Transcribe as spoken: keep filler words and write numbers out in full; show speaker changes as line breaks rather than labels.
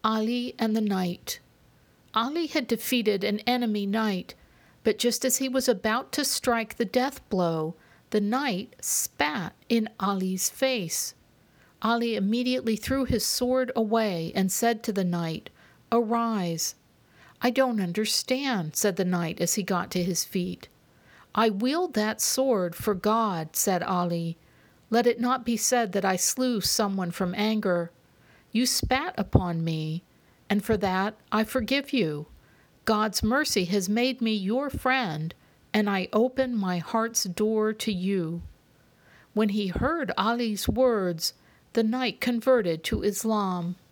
Ali and the Knight. Ali had defeated an enemy knight, but just as he was about to strike the death blow, the knight spat in Ali's face. Ali immediately threw his sword away and said to the knight, "Arise." "I don't understand," said the knight as he got to his feet. "I wield that sword for God," said Ali. "Let it not be said that I slew someone from anger. You spat upon me, and for that I forgive you. God's mercy has made me your friend, and I open my heart's door to you." When he heard Ali's words, the knight converted to Islam.